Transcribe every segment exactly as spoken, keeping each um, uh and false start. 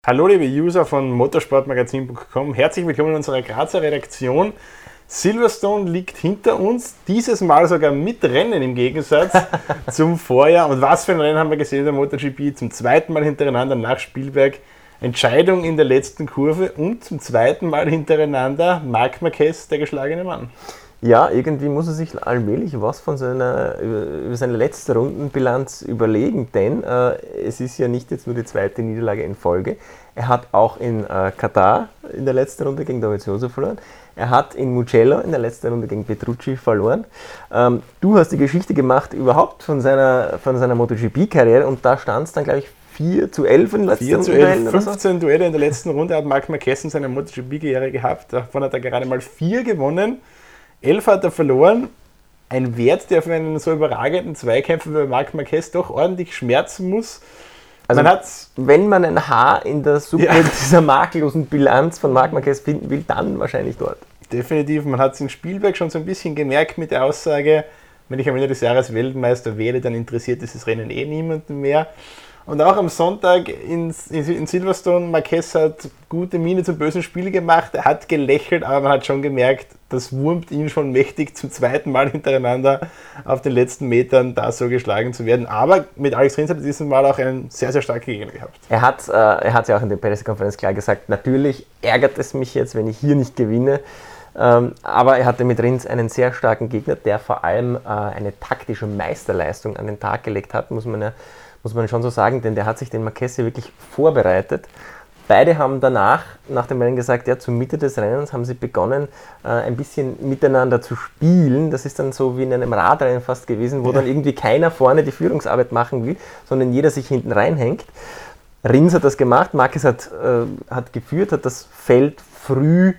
Hallo liebe User von motorsportmagazin punkt com, herzlich willkommen in unserer Grazer Redaktion. Silverstone liegt hinter uns, dieses Mal sogar mit Rennen im Gegensatz zum Vorjahr. Und was für ein Rennen haben wir gesehen in der MotoGP? Zum zweiten Mal hintereinander nach Spielberg Entscheidung in der letzten Kurve und zum zweiten Mal hintereinander Marc Marquez, der geschlagene Mann. Ja, irgendwie muss er sich allmählich was von seiner, über seine letzte Rundenbilanz überlegen, denn äh, es ist ja nicht jetzt nur die zweite Niederlage in Folge. Er hat auch in äh, Katar in der letzten Runde gegen Dovizioso verloren. Er hat in Mugello in der letzten Runde gegen Petrucci verloren. Ähm, du hast die Geschichte gemacht überhaupt von seiner, von seiner MotoGP-Karriere und da stand es dann, glaube ich, vier zu elf in der letzten Runde. vier zu elf, fünfzehn so. Duelle in der letzten Runde hat Marc Marquez in seiner MotoGP-Karriere gehabt. Davon hat er gerade mal vier gewonnen. elf hat er verloren. Ein Wert, der für einen so überragenden Zweikämpfer wie Marc Marquez doch ordentlich schmerzen muss. Also man wenn man ein Haar in der Suppe ja. dieser makellosen Bilanz von Marc Marquez finden will, dann wahrscheinlich dort. Definitiv. Man hat es in Spielberg schon so ein bisschen gemerkt mit der Aussage, wenn ich am Ende des Jahres Weltmeister werde, dann interessiert dieses Rennen eh niemanden mehr. Und auch am Sonntag in, in Silverstone, Marquez hat gute Miene zum bösen Spiel gemacht, er hat gelächelt, aber man hat schon gemerkt, das wurmt ihn schon mächtig zum zweiten Mal hintereinander auf den letzten Metern da so geschlagen zu werden. Aber mit Alex Rins hat er dieses Mal auch einen sehr, sehr starken Gegner gehabt. Er hat äh, er hat ja auch in der Pressekonferenz klar gesagt, natürlich ärgert es mich jetzt, wenn ich hier nicht gewinne. Ähm, aber er hatte mit Rins einen sehr starken Gegner, der vor allem äh, eine taktische Meisterleistung an den Tag gelegt hat, muss man ja muss man schon so sagen, denn der hat sich den Marquez wirklich vorbereitet. Beide haben danach, nach dem Rennen gesagt, ja, zur Mitte des Rennens haben sie begonnen, äh, ein bisschen miteinander zu spielen. Das ist dann so wie in einem Radrennen fast gewesen, wo ja. dann irgendwie keiner vorne die Führungsarbeit machen will, sondern jeder sich hinten reinhängt. Rins hat das gemacht, Marquez hat, äh, hat geführt, hat das Feld früh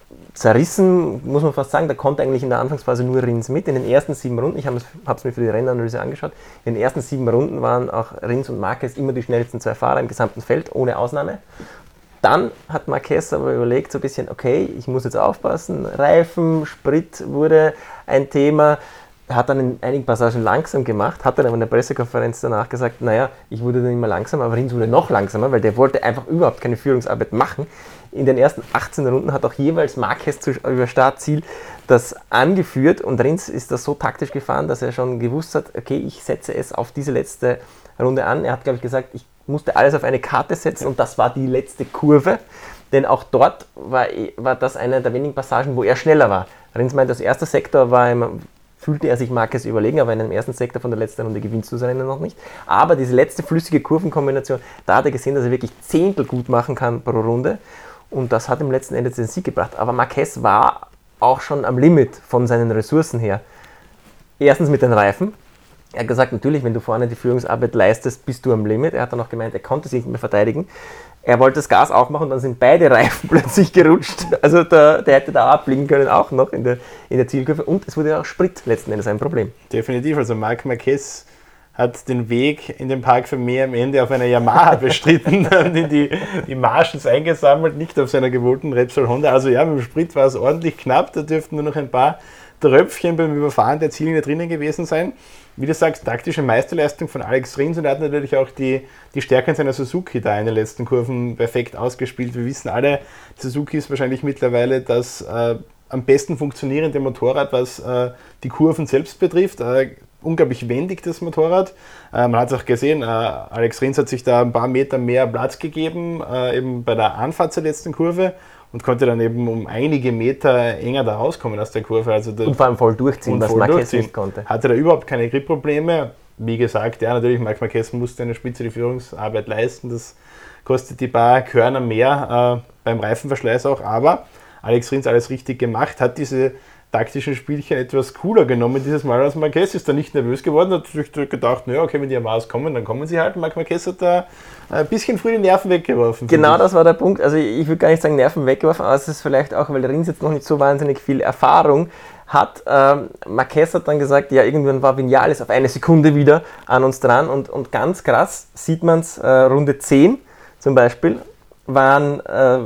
zerrissen, muss man fast sagen, da konnte eigentlich in der Anfangsphase nur Rins mit. In den ersten sieben Runden, ich habe es mir für die Rennanalyse angeschaut, in den ersten sieben Runden waren auch Rins und Marquez immer die schnellsten zwei Fahrer im gesamten Feld, ohne Ausnahme. Dann hat Marquez aber überlegt, so ein bisschen, okay, ich muss jetzt aufpassen, Reifen, Sprit wurde ein Thema. Er hat dann in einigen Passagen langsam gemacht, hat dann aber in der Pressekonferenz danach gesagt, naja, ich wurde dann immer langsamer, aber Rins wurde noch langsamer, weil der wollte einfach überhaupt keine Führungsarbeit machen. In den ersten achtzehn Runden hat auch jeweils Marquez über Startziel das angeführt und Rins ist das so taktisch gefahren, dass er schon gewusst hat, okay, ich setze es auf diese letzte Runde an. Er hat, glaube ich, gesagt, ich musste alles auf eine Karte setzen und das war die letzte Kurve, denn auch dort war, war das eine der wenigen Passagen, wo er schneller war. Rins meint, das erste Sektor war im fühlte er sich Marquez überlegen, aber in dem ersten Sektor von der letzten Runde gewinnst du das Rennen noch nicht. Aber diese letzte flüssige Kurvenkombination, da hat er gesehen, dass er wirklich Zehntel gut machen kann pro Runde und das hat ihm letzten Endes den Sieg gebracht. Aber Marquez war auch schon am Limit von seinen Ressourcen her. Erstens mit den Reifen. Er hat gesagt, natürlich, wenn du vorne die Führungsarbeit leistest, bist du am Limit. Er hat dann auch gemeint, er konnte sich nicht mehr verteidigen. Er wollte das Gas aufmachen und dann sind beide Reifen plötzlich gerutscht. Also der, der hätte da abliegen können, auch noch in der, in der Zielkurve. Und es wurde auch Sprit letzten Endes ein Problem. Definitiv. Also Marc Marquez hat den Weg in den Park Vermeer am Ende auf einer Yamaha bestritten und in die, die Marshals eingesammelt, nicht auf seiner gewohnten Repsol Honda. Also ja, mit dem Sprit war es ordentlich knapp. Da dürften nur noch ein paar Tröpfchen beim Überfahren der Ziellinie drinnen gewesen sein. Wie du sagst, taktische Meisterleistung von Alex Rins und er hat natürlich auch die, die Stärken seiner Suzuki da in den letzten Kurven perfekt ausgespielt. Wir wissen alle, Suzuki ist wahrscheinlich mittlerweile das äh, am besten funktionierende Motorrad, was äh, die Kurven selbst betrifft. Äh, unglaublich wendig das Motorrad. Äh, man hat es auch gesehen, äh, Alex Rins hat sich da ein paar Meter mehr Platz gegeben, äh, eben bei der Anfahrt zur letzten Kurve. Und konnte dann eben um einige Meter enger da rauskommen aus der Kurve. Also und vor allem voll durchziehen, was Marquez nicht konnte. Hatte da überhaupt keine Gripprobleme. Wie gesagt, ja natürlich, Marc Marquez musste eine Spitze die Führungsarbeit leisten. Das kostet die paar Körner mehr äh, beim Reifenverschleiß auch. Aber Alex Rins alles richtig gemacht, hat diese taktischen Spielchen etwas cooler genommen dieses Mal als Marquez, ist da nicht nervös geworden, hat sich gedacht, naja, okay, wenn die Yamahas kommen, dann kommen sie halt. Marc Marquez hat da ein bisschen früh die Nerven weggeworfen. Genau, das war der Punkt. Also ich würde gar nicht sagen Nerven weggeworfen, aber es ist vielleicht auch, weil Rins jetzt noch nicht so wahnsinnig viel Erfahrung hat. Ähm, Marquez hat dann gesagt, ja, irgendwann war Viñales auf eine Sekunde wieder an uns dran und, und ganz krass sieht man es, äh, Runde zehn zum Beispiel, waren, äh,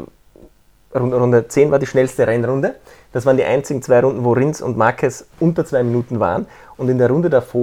Runde zehn war die schnellste Rennrunde. Das waren die einzigen zwei Runden, wo Rins und Marquez unter zwei Minuten waren. Und in der Runde davor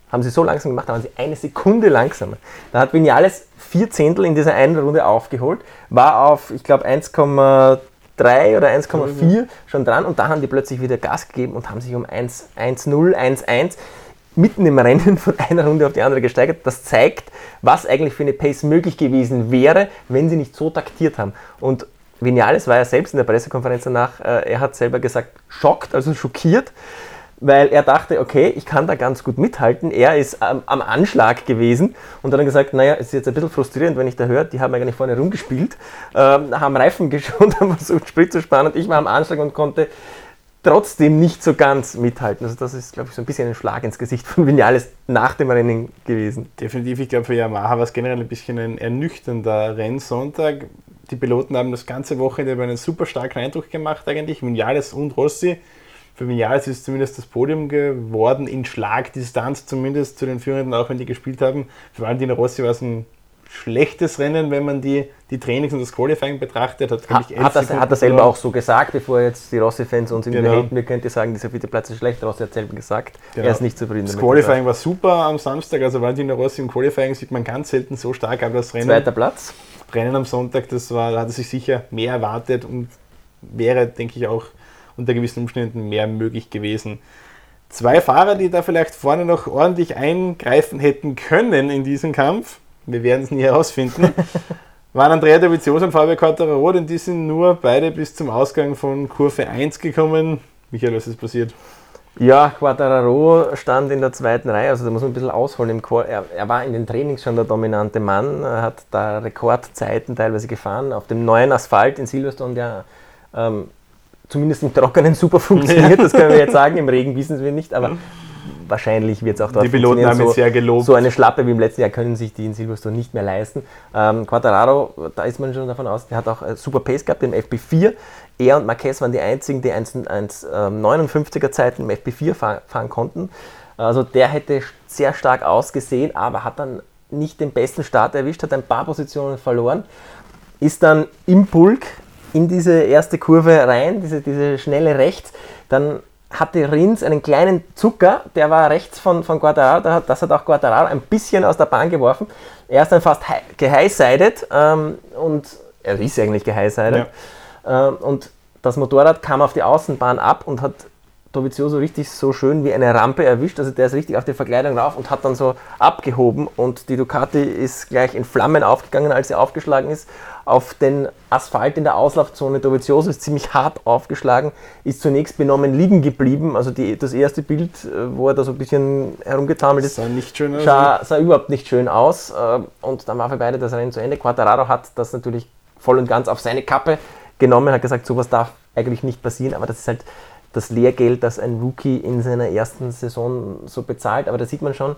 haben sie so langsam gemacht, da waren sie eine Sekunde langsamer. Da hat Viñales vier Zehntel in dieser einen Runde aufgeholt, war auf, ich glaube, eins Komma drei oder eins Komma vier schon dran und da haben die plötzlich wieder Gas gegeben und haben sich um eins null, eins eins mitten im Rennen von einer Runde auf die andere gesteigert. Das zeigt, was eigentlich für eine Pace möglich gewesen wäre, wenn sie nicht so taktiert haben. Und Viñales war ja selbst in der Pressekonferenz danach, äh, er hat selber gesagt, schockt, also schockiert, weil er dachte, okay, ich kann da ganz gut mithalten. Er ist ähm, am Anschlag gewesen und hat dann gesagt, naja, es ist jetzt ein bisschen frustrierend, wenn ich da höre, die haben eigentlich vorne rumgespielt, ähm, haben Reifen geschont, haben versucht Sprit zu sparen und ich war am Anschlag und konnte trotzdem nicht so ganz mithalten. Also das ist, glaube ich, so ein bisschen ein Schlag ins Gesicht von Viñales nach dem Rennen gewesen. Definitiv, ich glaube für Yamaha war es generell ein bisschen ein ernüchternder Rennsonntag. Die Piloten haben das ganze Wochenende einen super starken Eindruck gemacht eigentlich, Viñales und Rossi. Für Viñales ist zumindest das Podium geworden, in Schlagdistanz zumindest zu den Führenden, auch wenn die gespielt haben. Für Valentino Rossi war es ein schlechtes Rennen, wenn man die, die Trainings und das Qualifying betrachtet. Hat, ha, ich, hat, das, hat er selber auch so gesagt, bevor jetzt die Rossi-Fans uns irgendwie genau. haten, wir könnten sagen, dieser vierte Platz ist schlecht. Rossi hat selber gesagt, genau. er ist nicht zufrieden. Das Qualifying war super am Samstag, also Valentino Rossi im Qualifying sieht man ganz selten so stark, aber das Rennen, Zweiter Platz. Rennen am Sonntag, das war, da hat er sich sicher mehr erwartet und wäre, denke ich, auch unter gewissen Umständen mehr möglich gewesen. Zwei Fahrer, die da vielleicht vorne noch ordentlich eingreifen hätten können in diesem Kampf, wir werden es nie herausfinden, waren Andrea Dovizioso und Fabio Quartararo, denn die sind nur beide bis zum Ausgang von Kurve eins gekommen. Michael, was ist passiert? Ja, Quartararo stand in der zweiten Reihe, also da muss man ein bisschen ausholen. Im Qual- er, er war in den Trainings schon der dominante Mann, er hat da Rekordzeiten teilweise gefahren, auf dem neuen Asphalt in Silverstone, der ähm, zumindest im Trockenen super funktioniert, das können wir jetzt sagen, im Regen wissen wir nicht, aber wahrscheinlich wird es auch dort die Piloten haben so, jetzt sehr gelobt. So eine Schlappe wie im letzten Jahr können sich die in Silverstone nicht mehr leisten. Ähm, Quartararo, da ist man schon davon aus, der hat auch super Pace gehabt im F P vier. Er und Marquez waren die einzigen, die eins neunundfünfziger Zeiten im F P vier fahren, fahren konnten. Also der hätte sehr stark ausgesehen, aber hat dann nicht den besten Start erwischt, hat ein paar Positionen verloren, ist dann im Pulk in diese erste Kurve rein, diese, diese schnelle rechts, dann hatte Rins einen kleinen Zucker, der war rechts von, von Quartararo, das hat auch Quartararo ein bisschen aus der Bahn geworfen. Er ist dann fast gehighsided ähm, und er ist eigentlich gehighsided. Ja. Ähm, und das Motorrad kam auf die Außenbahn ab und hat Dovizioso richtig so schön wie eine Rampe erwischt, also der ist richtig auf die Verkleidung rauf und hat dann so abgehoben und die Ducati ist gleich in Flammen aufgegangen, als sie aufgeschlagen ist auf den Asphalt in der Auslaufzone. Dovizioso ist ziemlich hart aufgeschlagen, ist zunächst benommen liegen geblieben, also die, das erste Bild, wo er da so ein bisschen herumgetaumelt ist, sah nicht schön aus, sah, sah überhaupt nicht schön aus und dann war für beide das Rennen zu Ende. Quartararo hat das natürlich voll und ganz auf seine Kappe genommen, hat gesagt, sowas darf eigentlich nicht passieren, aber das ist halt das Lehrgeld, das ein Rookie in seiner ersten Saison so bezahlt. Aber da sieht man schon,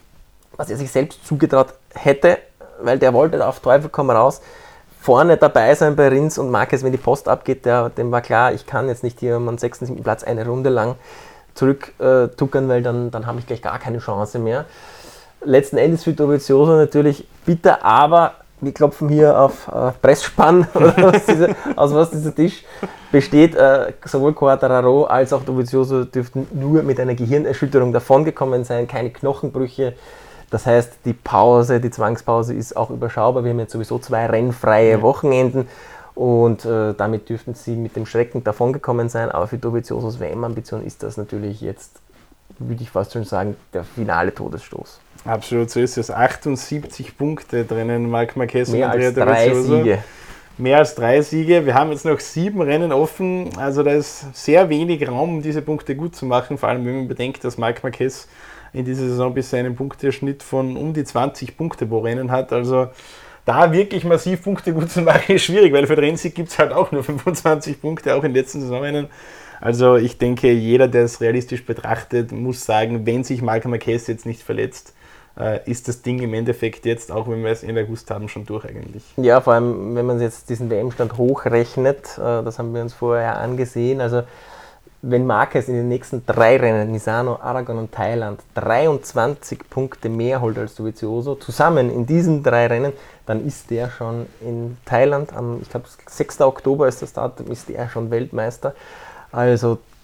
was er sich selbst zugetraut hätte, weil der wollte auf Teufel komm raus vorne dabei sein bei Rins und Marquez, wenn die Post abgeht, der, dem war klar, ich kann jetzt nicht hier um den sechsten, siebten Platz eine Runde lang zurücktuckern, äh, weil dann, dann habe ich gleich gar keine Chance mehr. Letzten Endes für Dovizioso natürlich bitter, aber wir klopfen hier auf äh, Pressspann, oder was diese, aus was dieser Tisch besteht. Äh, sowohl Quartararo als auch Dovizioso dürften nur mit einer Gehirnerschütterung davongekommen sein, keine Knochenbrüche. Das heißt, die Pause, die Zwangspause ist auch überschaubar. Wir haben jetzt sowieso zwei rennfreie Wochenenden und äh, damit dürften sie mit dem Schrecken davongekommen sein. Aber für Doviziosos W M-Ambition ist das natürlich jetzt, würde ich fast schon sagen, der finale Todesstoß. Absolut, so ist es. achtundsiebzig Punkte drinnen, Marc Marquez und Mehr Andrea als drei Dovizioso. Siege. Mehr als drei Siege. Wir haben jetzt noch sieben Rennen offen. Also da ist sehr wenig Raum, um diese Punkte gut zu machen. Vor allem, wenn man bedenkt, dass Marc Marquez in dieser Saison bisher einen Punkteschnitt von um die zwanzig Punkte pro Rennen hat. Also da wirklich massiv Punkte gut zu machen, ist schwierig, weil für den Rennsieg gibt es halt auch nur fünfundzwanzig Punkte, auch in den letzten Saisonrennen. Also ich denke, jeder, der es realistisch betrachtet, muss sagen, wenn sich Marc Marquez jetzt nicht verletzt, ist das Ding im Endeffekt jetzt, auch wenn wir es in August haben, schon durch eigentlich. Ja, vor allem, wenn man jetzt diesen W M-Stand hochrechnet, das haben wir uns vorher angesehen, also wenn Marquez in den nächsten drei Rennen, Misano, Aragon und Thailand, dreiundzwanzig Punkte mehr holt als Dovizioso, zusammen in diesen drei Rennen, dann ist der schon in Thailand, am, ich glaube, sechsten Oktober ist das Datum, ist der schon Weltmeister. Also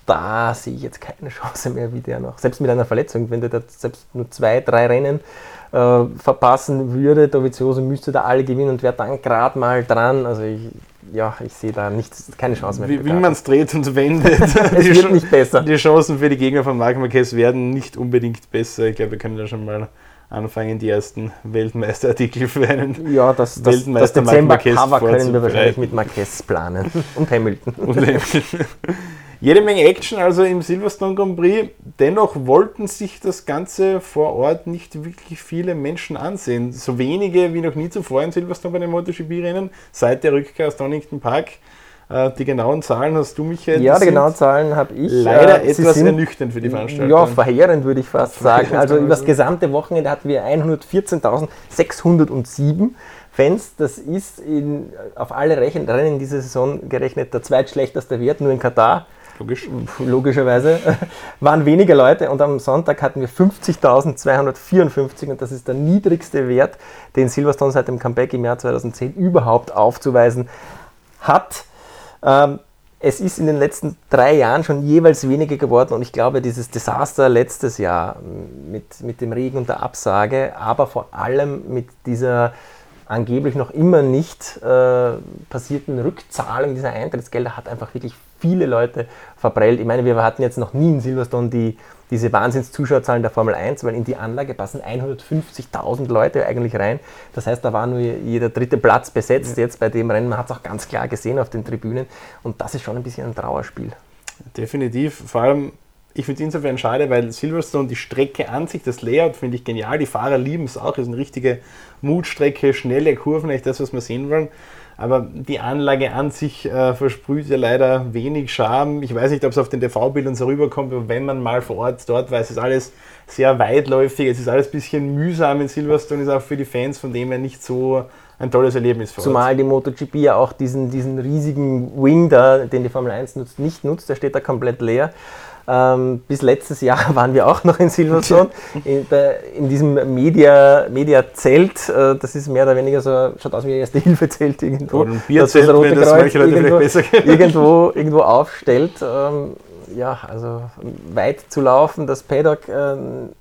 da sehe ich jetzt keine Chance mehr, wie der noch, selbst mit einer Verletzung, wenn der da selbst nur zwei, drei Rennen äh, verpassen würde, Dovizioso müsste da alle gewinnen und wäre dann gerade mal dran. Also ich, ja, ich sehe da nichts, keine Chance mehr. Wie, wie man es dreht und wendet, es die, wird nicht besser. Die Chancen für die Gegner von Marc Marquez werden nicht unbedingt besser. Ich glaube, wir können da schon mal anfangen, die ersten Weltmeisterartikel für einen ja, das, das, Weltmeister das Dezember-Cover können wir wahrscheinlich mit Marquez planen und Hamilton. Und Hamilton. Jede Menge Action also im Silverstone Grand Prix. Dennoch wollten sich das Ganze vor Ort nicht wirklich viele Menschen ansehen. So wenige wie noch nie zuvor in Silverstone bei den MotoGP-Rennen seit der Rückkehr aus Donington Park. Die genauen Zahlen hast du, Michael? Ja, die genauen Zahlen habe ich. Leider äh, etwas ernüchternd für die Veranstaltung. Ja, verheerend würde ich fast sagen. Also über das gesamte Wochenende hatten wir hundertvierzehntausendsechshundertsieben Fans. Das ist in, auf alle Rennen in dieser Saison gerechnet der zweitschlechteste Wert, nur in Katar. Logisch. Logischerweise waren weniger Leute und am Sonntag hatten wir fünfzigtausendzweihundertvierundfünfzig und das ist der niedrigste Wert, den Silverstone seit dem Comeback im Jahr zweitausendzehn überhaupt aufzuweisen hat. Ähm, es ist in den letzten drei Jahren schon jeweils weniger geworden und ich glaube, dieses Desaster letztes Jahr mit, mit dem Regen und der Absage, aber vor allem mit dieser angeblich noch immer nicht äh, passierten Rückzahlung dieser Eintrittsgelder hat einfach wirklich viele Leute verprellt. Ich meine, wir hatten jetzt noch nie in Silverstone die, diese Wahnsinns-Zuschauerzahlen der Formel eins, weil in die Anlage passen hundertfünfzigtausend Leute eigentlich rein. Das heißt, da war nur jeder dritte Platz besetzt ja. Jetzt bei dem Rennen. Man hat es auch ganz klar gesehen auf den Tribünen und das ist schon ein bisschen ein Trauerspiel. Definitiv, vor allem ich finde es insofern schade, weil Silverstone, die Strecke an sich, das Layout finde ich genial, die Fahrer lieben es auch, es ist eine richtige Mutstrecke, schnelle Kurven, eigentlich das, was wir sehen wollen. Aber die Anlage an sich äh, versprüht ja leider wenig Charme. Ich weiß nicht, ob es auf den T V-Bildern so rüberkommt, aber wenn man mal vor Ort dort war, es ist alles sehr weitläufig, es ist alles ein bisschen mühsam in Silverstone, ist auch für die Fans von dem her nicht so ein tolles Erlebnis vor Ort. Zumal die MotoGP ja auch diesen, diesen riesigen Wing da, den die Formel eins nutzt, nicht nutzt, der steht da komplett leer. Ähm, bis letztes Jahr waren wir auch noch in Silverstone, in, in diesem Media, Media-Zelt. Äh, das ist mehr oder weniger so, schaut aus wie ein Erste-Hilfe-Zelt irgendwo. Oder ein Bierzelt, das rote wenn das Kreuz irgendwo, besser irgendwo, irgendwo aufstellt. Ähm, ja, also weit zu laufen, das Paddock äh,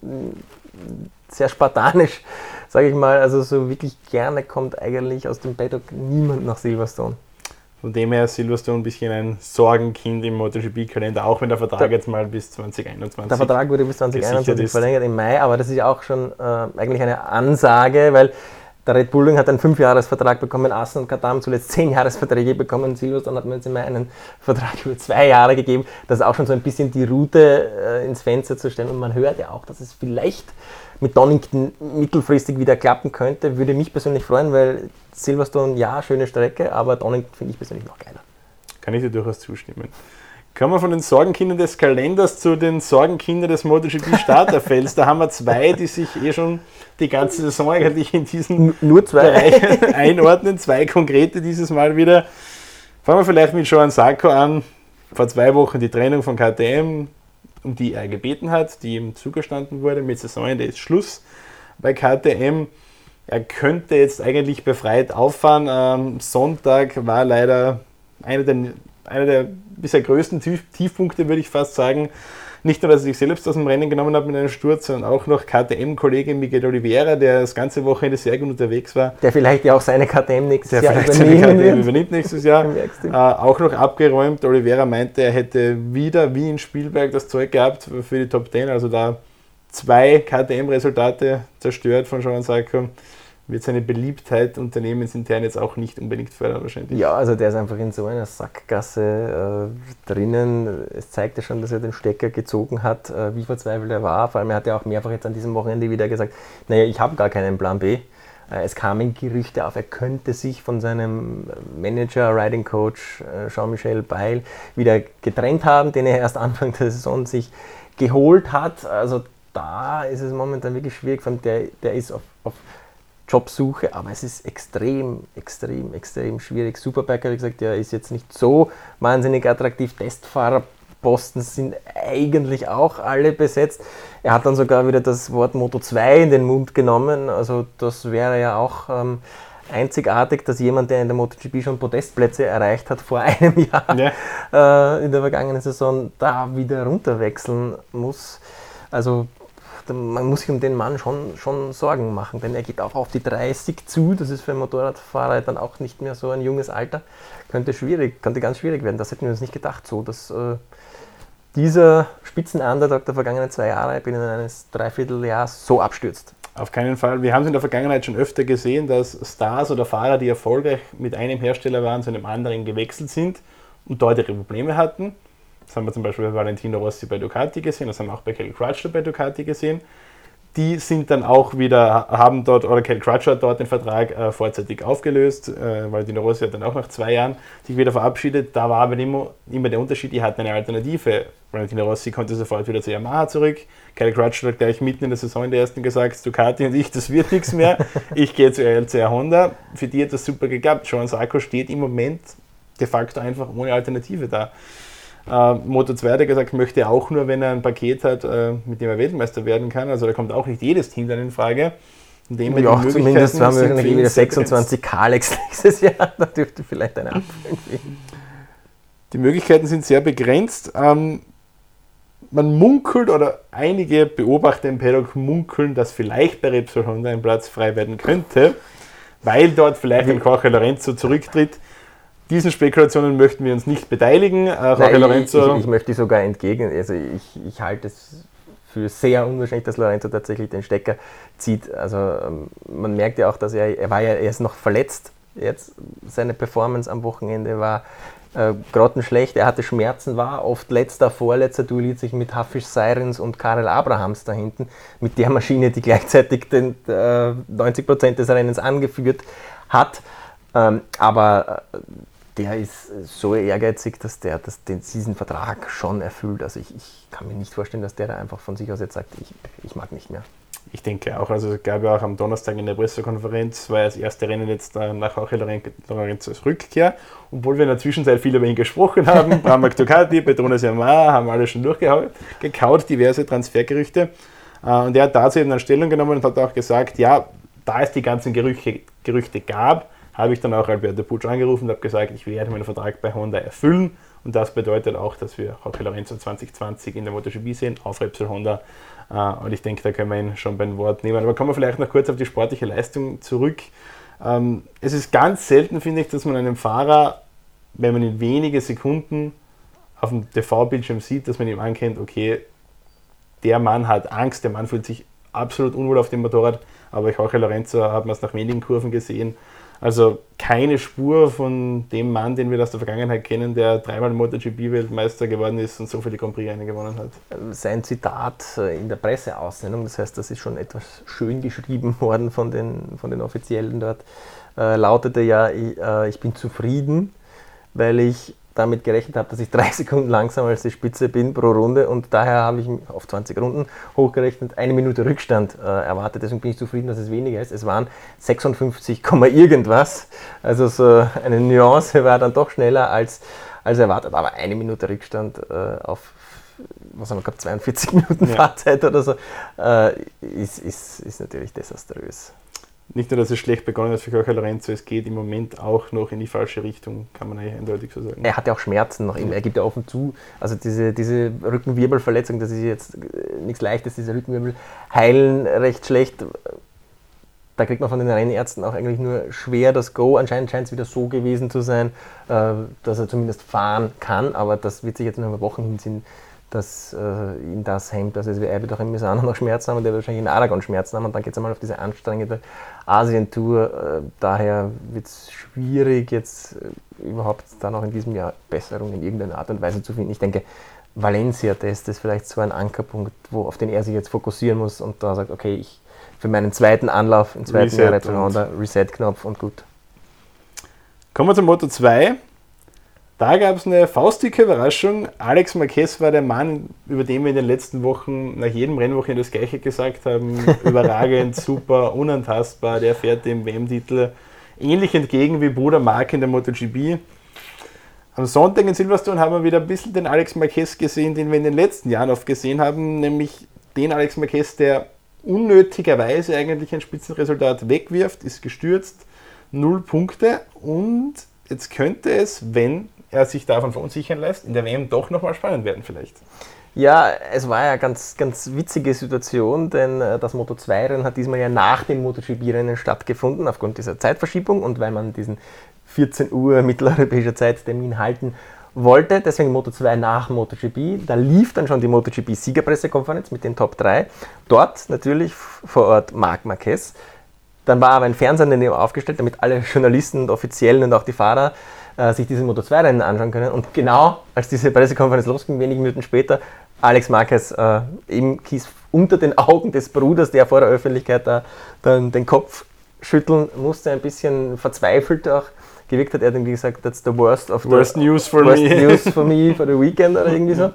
sehr spartanisch, sage ich mal. Also so wirklich gerne kommt eigentlich aus dem Paddock niemand nach Silverstone. Von dem her ist Silverstone ein bisschen ein Sorgenkind im MotoGP-Kalender, auch wenn der Vertrag der, jetzt mal bis zwanzig einundzwanzig Der Vertrag wurde bis zwanzig einundzwanzig verlängert im Mai, aber das ist ja auch schon äh, eigentlich eine Ansage, weil der Red Bull hat einen fünf-Jahres-Vertrag bekommen, Assen und Qatar haben zuletzt zehn-Jahres-Verträge bekommen, Silverstone hat mir jetzt immer einen Vertrag über zwei Jahre gegeben. Das ist auch schon so ein bisschen die Route äh, ins Fenster zu stellen und man hört ja auch, dass es vielleicht mit Donington mittelfristig wieder klappen könnte. Würde mich persönlich freuen, weil Silverstone, ja, schöne Strecke, aber Donington finde ich persönlich noch geiler. Kann ich dir durchaus zustimmen. Kommen wir von den Sorgenkindern des Kalenders zu den Sorgenkindern des MotoGP-Starterfelds. Da haben wir zwei, die sich eh schon die ganze Saison eigentlich in diesen Nur zwei. Bereich einordnen. Zwei konkrete dieses Mal wieder. Fangen wir vielleicht mit Johann Zarco an. Vor zwei Wochen die Trennung von K T M, um die er gebeten hat, die ihm zugestanden wurde. Mit Saisonende ist Schluss bei K T M. Er könnte jetzt eigentlich befreit auffahren. Am Sonntag war leider einer der, einer der bisher größten Tief- Tiefpunkte, würde ich fast sagen. Nicht nur, dass er sich selbst aus dem Rennen genommen hat mit einem Sturz, sondern auch noch K T M-Kollege Miguel Oliveira, der das ganze Wochenende sehr gut unterwegs war. Der vielleicht ja auch seine K T M nächstes der Jahr vielleicht übernehmen seine K T M wird. übernimmt nächstes Jahr. äh, auch noch abgeräumt. Oliveira meinte, er hätte wieder wie in Spielberg das Zeug gehabt für die Top zehn. Also da zwei K T M-Resultate zerstört von Johann Zarco. Wird seine Beliebtheit unternehmensintern jetzt auch nicht unbedingt fördern wahrscheinlich. Ja, also der ist einfach in so einer Sackgasse äh, drinnen. Es zeigte schon, dass er den Stecker gezogen hat, äh, wie verzweifelt er war. Vor allem, er hat ja auch mehrfach jetzt an diesem Wochenende wieder gesagt, naja, ich habe gar keinen Plan B. Äh, es kamen Gerüchte auf, er könnte sich von seinem Manager, Riding Coach äh, Jean-Michel Bail wieder getrennt haben, den er erst Anfang der Saison sich geholt hat. Also da ist es momentan wirklich schwierig. Der, der ist auf, auf Jobsuche, aber es ist extrem, extrem, extrem schwierig. Superbike, wie gesagt, der ist jetzt nicht so wahnsinnig attraktiv. Testfahrerposten sind eigentlich auch alle besetzt. Er hat dann sogar wieder das Wort Moto zwei in den Mund genommen, also das wäre ja auch ähm, einzigartig, dass jemand, der in der MotoGP schon Podestplätze erreicht hat vor einem Jahr ja. äh, in der vergangenen Saison, da wieder runterwechseln muss. Also man muss sich um den Mann schon, schon Sorgen machen, denn er geht auch auf die dreißig zu. Das ist für einen Motorradfahrer dann auch nicht mehr so ein junges Alter. Könnte schwierig, könnte ganz schwierig werden. Das hätten wir uns nicht gedacht, so dass äh, dieser Spitzen-Underdog der vergangenen zwei Jahre binnen eines Dreivierteljahres so abstürzt. Auf keinen Fall. Wir haben es in der Vergangenheit schon öfter gesehen, dass Stars oder Fahrer, die erfolgreich mit einem Hersteller waren, zu einem anderen gewechselt sind und dort ihre Probleme hatten. Das haben wir zum Beispiel bei Valentino Rossi bei Ducati gesehen, das haben wir auch bei Cal Crutchlow bei Ducati gesehen. Die sind dann auch wieder, haben dort, oder Cal Crutchlow hat dort den Vertrag äh, vorzeitig aufgelöst, äh, Valentino Rossi hat dann auch nach zwei Jahren sich wieder verabschiedet. Da war aber immer, immer der Unterschied, die hatten eine Alternative. Valentino Rossi konnte sofort wieder zu Yamaha zurück. Cal Crutchlow hat gleich mitten in der Saison in der ersten gesagt, Ducati und ich, das wird nichts mehr. Ich gehe zu L C R Honda. Für die hat das super geklappt. Johann Zarco steht im Moment de facto einfach ohne Alternative da. Uh, Moto zwei hat er gesagt, möchte er auch nur, wenn er ein Paket hat, uh, mit dem er Weltmeister werden kann. Also da kommt auch nicht jedes Team dann in Frage. Dem ja, auch zumindest haben wir wieder sechsundzwanzig Kalex nächstes Jahr. Da dürfte vielleicht eine Abfüllung geben. Die Möglichkeiten sind sehr begrenzt. Um, man munkelt, oder einige Beobachter im Paddock munkeln, dass vielleicht bei Repsol Honda ein Platz frei werden könnte, weil dort vielleicht ein Jorge Lorenzo zurücktritt. Diesen Spekulationen möchten wir uns nicht beteiligen. Äh, Nein, Lorenzo ich, ich, ich möchte sogar entgegen. Also ich, ich halte es für sehr unwahrscheinlich, dass Lorenzo tatsächlich den Stecker zieht. Also ähm, man merkt ja auch, dass er, er war ja erst noch verletzt. Jetzt seine Performance am Wochenende war äh, grottenschlecht. Er hatte Schmerzen, war oft letzter, vorletzter, duelliert sich mit Hafiz Sirens und Karel Abrahams da hinten. Mit der Maschine, die gleichzeitig den äh, neunzig Prozent des Rennens angeführt hat. Ähm, aber äh, der ist so ehrgeizig, dass der dass den, diesen Vertrag schon erfüllt. Also ich, ich kann mir nicht vorstellen, dass der da einfach von sich aus jetzt sagt, ich, ich mag nicht mehr. Ich denke auch. Also es gab ja auch am Donnerstag in der Pressekonferenz, war das erste Rennen jetzt nach Jorge Lorenzos Rückkehr. Obwohl wir in der Zwischenzeit viel über ihn gesprochen haben. Pramac Ducati, Petronas Yamaha, haben alle schon durchgekaut, diverse Transfergerüchte. Und er hat dazu eben eine Stellung genommen und hat auch gesagt, ja, da es die ganzen Gerüchte, Gerüchte gab, habe ich dann auch Alberto Puig angerufen und habe gesagt, ich werde meinen Vertrag bei Honda erfüllen. Und das bedeutet auch, dass wir Jorge Lorenzo zwanzig zwanzig in der MotoGP sehen, auf Repsol Honda. Und ich denke, da können wir ihn schon beim Wort nehmen. Aber kommen wir vielleicht noch kurz auf die sportliche Leistung zurück. Es ist ganz selten, finde ich, dass man einen Fahrer, wenn man ihn wenige Sekunden auf dem T V-Bildschirm sieht, dass man ihm ankennt, okay, der Mann hat Angst, der Mann fühlt sich absolut unwohl auf dem Motorrad. Aber Jorge Lorenzo hat man es nach wenigen Kurven gesehen. Also keine Spur von dem Mann, den wir aus der Vergangenheit kennen, der dreimal MotoGP-Weltmeister geworden ist und so viele Grand Prix gewonnen hat. Sein Zitat in der Presseaussendung, das heißt, das ist schon etwas schön geschrieben worden von den, von den Offiziellen dort, äh, lautete ja, ich, äh, ich bin zufrieden, weil ich damit gerechnet habe, dass ich drei Sekunden langsamer als die Spitze bin pro Runde und daher habe ich auf zwanzig Runden hochgerechnet eine Minute Rückstand äh, erwartet. Deswegen bin ich zufrieden, dass es weniger ist. Es waren sechsundfünfzig, irgendwas. Also so eine Nuance war dann doch schneller als, als erwartet. Aber eine Minute Rückstand äh, auf was haben wir gehabt, zweiundvierzig Minuten ja. Fahrzeit oder so, äh, ist, ist, ist natürlich desaströs. Nicht nur, dass es schlecht begonnen hat für Jorge Lorenzo, es geht im Moment auch noch in die falsche Richtung, kann man eigentlich eindeutig so sagen. Er hat ja auch Schmerzen noch immer, er gibt ja offen zu, also diese, diese Rückenwirbelverletzung, das ist jetzt nichts Leichtes, diese Rückenwirbel heilen recht schlecht. Da kriegt man von den Rennärzten auch eigentlich nur schwer das Go. Anscheinend scheint es wieder so gewesen zu sein, dass er zumindest fahren kann, aber das wird sich jetzt noch über Wochen hinziehen, dass äh, ihn das hemmt. Also er wird auch in Misano noch Schmerzen haben und er wird wahrscheinlich in Aragon Schmerzen haben und dann geht es einmal auf diese anstrengende Asien-Tour. Äh, daher wird es schwierig, jetzt äh, überhaupt dann auch in diesem Jahr Besserung in irgendeiner Art und Weise zu finden. Ich denke, Valencia-Test ist vielleicht so ein Ankerpunkt, wo, auf den er sich jetzt fokussieren muss und da sagt, okay, ich für meinen zweiten Anlauf, im zweiten Jahr Repsol Honda, Reset-Knopf und gut. Kommen wir zum Moto zwei. Da gab es eine faustdicke Überraschung. Alex Marquez war der Mann, über den wir in den letzten Wochen nach jedem Rennwochenende das Gleiche gesagt haben. Überragend, super, unantastbar, der fährt dem W M-Titel ähnlich entgegen wie Bruder Marc in der MotoGP. Am Sonntag in Silverstone haben wir wieder ein bisschen den Alex Marquez gesehen, den wir in den letzten Jahren oft gesehen haben, nämlich den Alex Marquez, der unnötigerweise eigentlich ein Spitzenresultat wegwirft, ist gestürzt, null Punkte und jetzt könnte es, wenn er sich davon verunsichern lässt, in der W M doch nochmal spannend werden vielleicht. Ja, es war ja eine ganz, ganz witzige Situation, denn das Moto zwei Rennen hat diesmal ja nach dem MotoGP-Rennen stattgefunden, aufgrund dieser Zeitverschiebung und weil man diesen vierzehn Uhr mitteleuropäischer Zeittermin halten wollte, deswegen Moto zwei nach MotoGP. Da lief dann schon die MotoGP-Siegerpressekonferenz mit den Top drei. Dort natürlich vor Ort Marc Marquez. Dann war aber ein Fernseher daneben aufgestellt, damit alle Journalisten und Offiziellen und auch die Fahrer äh, sich diese Moto zwei Rennen anschauen können. Und genau als diese Pressekonferenz losging, wenige Minuten später, Alex Marquez äh, eben Kies unter den Augen des Bruders, der vor der Öffentlichkeit da dann den Kopf schütteln musste, ein bisschen verzweifelt auch gewirkt hat. Er hat irgendwie gesagt, that's the worst of the worst news for worst me. news for me for the weekend oder irgendwie so.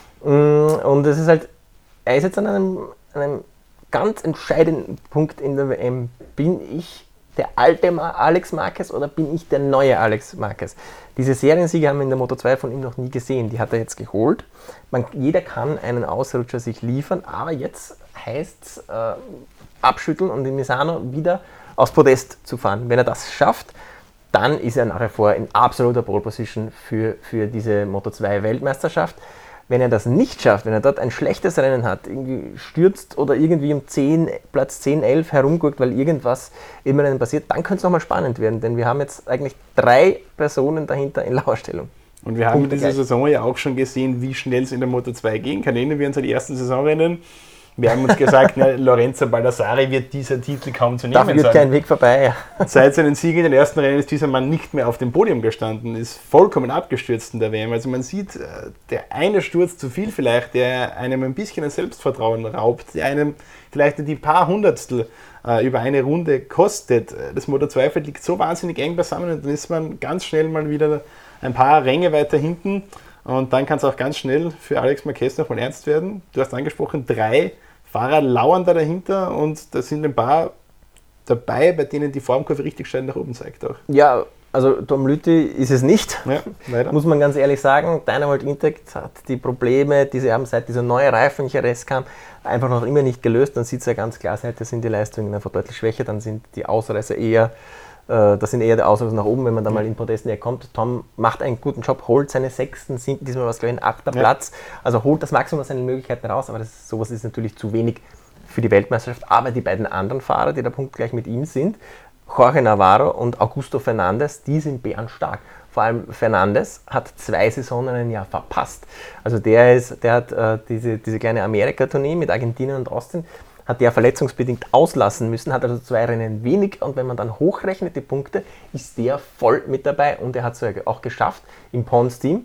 Und es ist halt, er ist jetzt an einem, einem ganz entscheidenden Punkt in der W M. Bin ich der alte Alex Marquez oder bin ich der neue Alex Marquez? Diese Seriensiege haben wir in der Moto zwei von ihm noch nie gesehen. Die hat er jetzt geholt. Man, jeder kann einen Ausrutscher sich liefern, aber jetzt heißt es äh, abschütteln und in Misano wieder aufs Podest zu fahren. Wenn er das schafft, dann ist er nach wie vor in absoluter Pole Position für, für diese Moto zwei Weltmeisterschaft. Wenn er das nicht schafft, wenn er dort ein schlechtes Rennen hat, irgendwie stürzt oder irgendwie um zehn, Platz zehn, elf herumguckt, weil irgendwas im Rennen passiert, dann könnte es nochmal spannend werden, denn wir haben jetzt eigentlich drei Personen dahinter in Lauerstellung. Und wir haben in dieser Saison ja auch schon gesehen, wie schnell es in der Moto zwei gehen kann. Erinnern wir uns an die ersten Saisonrennen. Wir haben uns gesagt, na, Lorenzo Baldassarri wird dieser Titel kaum zu nehmen sein. Da führt kein Weg vorbei. Ja. Seit seinen Siegen in den ersten Rennen ist dieser Mann nicht mehr auf dem Podium gestanden, ist vollkommen abgestürzt in der W M. Also man sieht, der eine Sturz zu viel vielleicht, der einem ein bisschen an Selbstvertrauen raubt, der einem vielleicht die paar Hundertstel äh, über eine Runde kostet. Das Moto zwei Feld liegt so wahnsinnig eng beisammen und dann ist man ganz schnell mal wieder ein paar Ränge weiter hinten und dann kann es auch ganz schnell für Alex Marquez nochmal ernst werden. Du hast angesprochen, drei Fahrer lauern da dahinter und da sind ein paar dabei, bei denen die Formkurve richtig steil nach oben zeigt auch. Ja, also Tom Lüthi ist es nicht, ja, leider. Muss man ganz ehrlich sagen. Dynavolt Intect hat die Probleme, die sie haben, seit dieser neue Reifen in Jerez kam, einfach noch immer nicht gelöst. Dann sieht es ja ganz klar, seither sind die Leistungen einfach deutlich schwächer, dann sind die Ausreißer eher, äh, das sind eher die Ausreißer nach oben, wenn man da mal in Podestnähe kommt. Tom macht einen guten Job, holt seine sechsten, sind diesmal was, glaube ich, ein achter ja. Platz, also holt das Maximum aus seinen Möglichkeiten raus, aber das, sowas ist natürlich zu wenig für die Weltmeisterschaft. Aber die beiden anderen Fahrer, die da punktgleich mit ihm sind, Jorge Navarro und Augusto Fernandez, die sind bärenstark. Vor allem Fernandez hat zwei Saisonrennen ja verpasst. Also der, ist, der hat äh, diese, diese kleine Amerika-Tournee mit Argentinien und Austin, hat der verletzungsbedingt auslassen müssen, hat also zwei Rennen wenig und wenn man dann hochrechnet die Punkte, ist der voll mit dabei und er hat es auch geschafft im Pons-Team,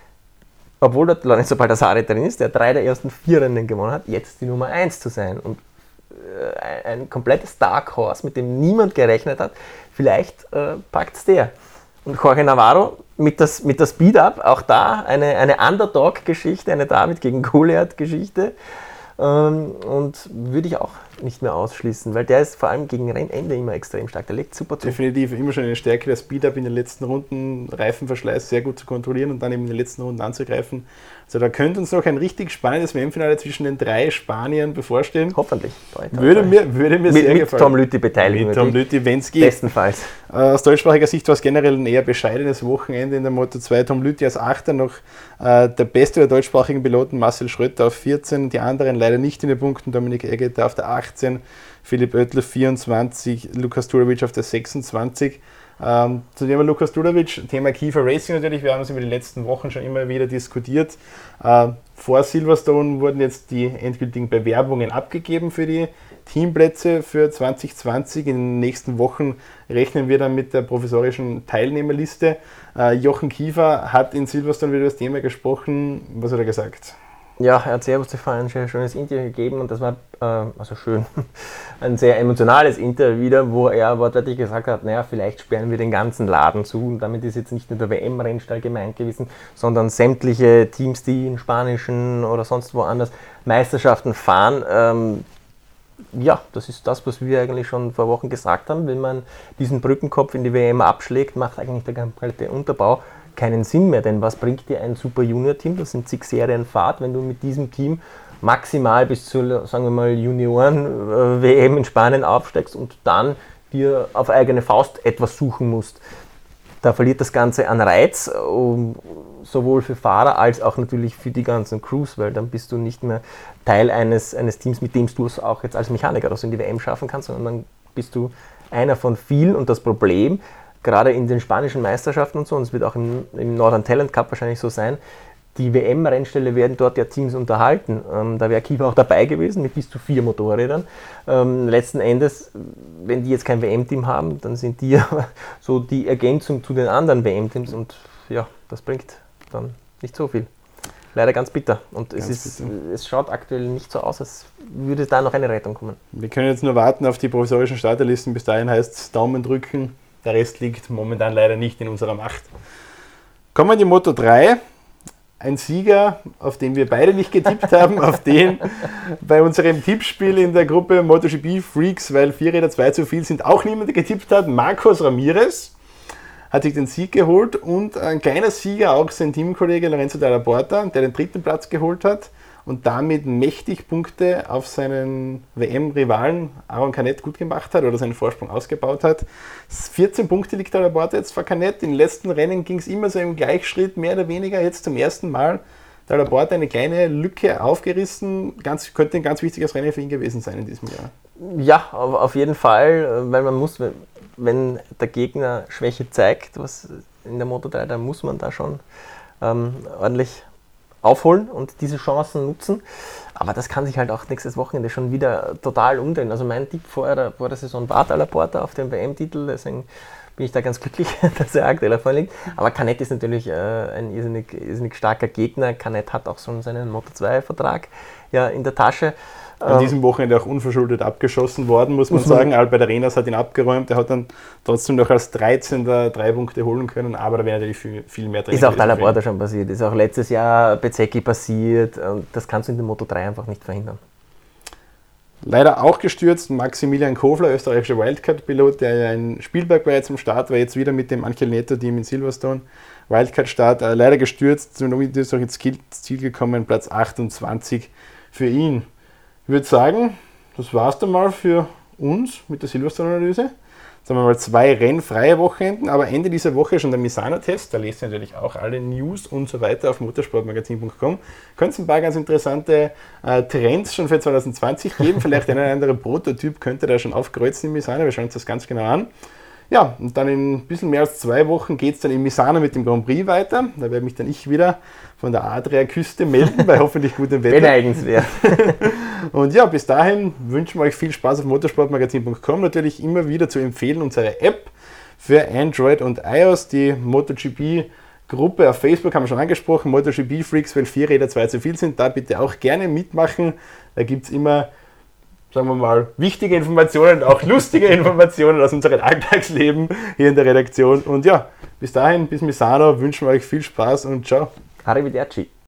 obwohl dort Lorenzo Baldassarri drin ist, der drei der ersten vier Rennen gewonnen hat, jetzt die Nummer eins zu sein. Und äh, ein komplettes Dark Horse, mit dem niemand gerechnet hat, vielleicht äh, packt es der. Und Jorge Navarro mit der mit das Speed-Up, auch da eine, eine Underdog-Geschichte, eine David gegen Goliath-Geschichte. Ähm, und würde ich auch nicht mehr ausschließen, weil der ist vor allem gegen Rennende immer extrem stark. Der legt super zu. Definitiv immer schon eine Stärke, der Speed-Up in den letzten Runden, Reifenverschleiß sehr gut zu kontrollieren und dann eben in den letzten Runden anzugreifen. Also da könnte uns noch ein richtig spannendes W M-Finale zwischen den drei Spaniern bevorstehen. Hoffentlich. Toi, toi, würde, mir, würde mir mit, sehr mit gefallen. Tom Lüthi beteiligen. Mit Tom Lüthi, wenn es geht. Bestenfalls. Aus deutschsprachiger Sicht war es generell ein eher bescheidenes Wochenende in der Moto zwei. Tom Lüthi als Achter noch äh, der beste der deutschsprachigen Piloten, Marcel Schröter auf vierzehn, die anderen leider nicht in den Punkten, Dominik Egger auf der achtzehn, Philipp Oettler vierundzwanzig, Lukas Turovic auf der sechsundzwanzig. Ähm, zu dem Lukas Turovic, Thema Kiefer Racing natürlich, wir haben es über die letzten Wochen schon immer wieder diskutiert. Äh, vor Silverstone wurden jetzt die endgültigen Bewerbungen abgegeben für die Teamplätze für zwanzig zwanzig. In den nächsten Wochen rechnen wir dann mit der provisorischen Teilnehmerliste. Äh, Jochen Kiefer hat in Silverstone wieder das Thema gesprochen. Was hat er gesagt? Ja, er hat Servus T V ein sehr schönes Interview gegeben und das war, äh, also schön, ein sehr emotionales Interview wieder, wo er wortwörtlich gesagt hat, naja, vielleicht sperren wir den ganzen Laden zu und damit ist jetzt nicht nur der W M-Rennstall gemeint gewesen, sondern sämtliche Teams, die in spanischen oder sonst woanders Meisterschaften fahren. Ähm, ja, das ist das, was wir eigentlich schon vor Wochen gesagt haben. Wenn man diesen Brückenkopf in die W M abschlägt, macht eigentlich der komplette Unterbau keinen Sinn mehr, denn was bringt dir ein Super Junior Team, das sind zig Serien Fahrt, wenn du mit diesem Team maximal bis zur, sagen wir mal, Junioren-W M in Spanien aufsteigst und dann dir auf eigene Faust etwas suchen musst. Da verliert das Ganze an Reiz, um, sowohl für Fahrer als auch natürlich für die ganzen Crews, weil dann bist du nicht mehr Teil eines, eines Teams, mit dem du es auch jetzt als Mechaniker das in die W M schaffen kannst, sondern dann bist du einer von vielen. Und das Problem, gerade in den spanischen Meisterschaften und so, und es wird auch im, im Northern Talent Cup wahrscheinlich so sein, die W M-Rennställe werden dort ja Teams unterhalten. Ähm, da wäre Kiva auch dabei gewesen mit bis zu vier Motorrädern. Ähm, letzten Endes, wenn die jetzt kein W M-Team haben, dann sind die ja so die Ergänzung zu den anderen W M-Teams und ja, das bringt dann nicht so viel. Leider ganz bitter. Und es, ist, es schaut aktuell nicht so aus, als würde da noch eine Rettung kommen. Wir können jetzt nur warten auf die provisorischen Starterlisten. Bis dahin heißt es Daumen drücken. Der Rest liegt momentan leider nicht in unserer Macht. Kommen wir in die Moto drei. Ein Sieger, auf den wir beide nicht getippt haben, auf den bei unserem Tippspiel in der Gruppe MotoGP Freaks, weil vier Räder zwei zu viel sind, auch niemand getippt hat. Marcos Ramirez hat sich den Sieg geholt und ein kleiner Sieger, auch sein Teamkollege Lorenzo Dalla Porta, der den dritten Platz geholt hat und damit mächtig Punkte auf seinen W M-Rivalen Aron Canet gut gemacht hat oder seinen Vorsprung ausgebaut hat. vierzehn Punkte liegt Dalla Porta jetzt vor Canet. In den letzten Rennen ging es immer so im Gleichschritt, mehr oder weniger. Jetzt zum ersten Mal Dalla Porta eine kleine Lücke aufgerissen. Ganz, könnte ein ganz wichtiges Rennen für ihn gewesen sein in diesem Jahr. Ja, auf jeden Fall, weil man muss, wenn der Gegner Schwäche zeigt, was in der Moto drei, dann muss man da schon ähm, ordentlich aufholen und diese Chancen nutzen. Aber das kann sich halt auch nächstes Wochenende schon wieder total umdrehen. Also mein Tipp vor der, vor der Saison war Dalla Porta auf dem W M-Titel, deswegen bin ich da ganz glücklich, dass er aktuell vorliegt. Aber Canet ist natürlich äh, ein irrsinnig, irrsinnig starker Gegner. Canet hat auch schon seinen Moto zwei Vertrag ja, in der Tasche. An diesem Wochenende auch unverschuldet abgeschossen worden, muss man sagen. Albert Arenas hat ihn abgeräumt. Er hat dann trotzdem noch als dreizehnter drei Punkte holen können, aber da wäre natürlich viel, viel mehr drin. Ist auch Dalla Porta schon passiert. Ist auch letztes Jahr Bezzecchi passiert. Und das kannst du in der Moto drei einfach nicht verhindern. Leider auch gestürzt Maximilian Kofler, österreichischer Wildcard-Pilot, der ja in Spielberg war jetzt am Start, war jetzt wieder mit dem Angel Neto-Team in Silverstone. Wildcard-Start, äh, leider gestürzt, ist auch ins Ziel gekommen, Platz achtundzwanzig für ihn. Ich würde sagen, das war es dann mal für uns mit der Silverstone-Analyse. Jetzt haben wir mal zwei rennfreie Wochenenden, aber Ende dieser Woche schon der Misano-Test. Da lest ihr natürlich auch alle News und so weiter auf motorsportmagazin punkt com. Könnte es ein paar ganz interessante äh, Trends schon für zwanzig zwanzig geben. Vielleicht ein oder andere Prototyp könnte da schon aufkreuzen in Misano. Wir schauen uns das ganz genau an. Ja, und dann in ein bisschen mehr als zwei Wochen geht es dann in Misano mit dem Grand Prix weiter. Da werde mich dann ich wieder von der Adria-Küste melden, bei hoffentlich gutem Wetter. Beneidenswert. Und ja, bis dahin wünschen wir euch viel Spaß auf motorsportmagazin punkt com. Natürlich immer wieder zu empfehlen, unsere App für Android und iOS, die MotoGP-Gruppe auf Facebook haben wir schon angesprochen, MotoGP Freaks, wenn vier Räder zwei zu viel sind, da bitte auch gerne mitmachen. Da gibt es immer, sagen wir mal, wichtige Informationen, auch lustige Informationen aus unserem Alltagsleben hier in der Redaktion. Und ja, bis dahin, bis Misano, wünschen wir euch viel Spaß und ciao. Arrivederci.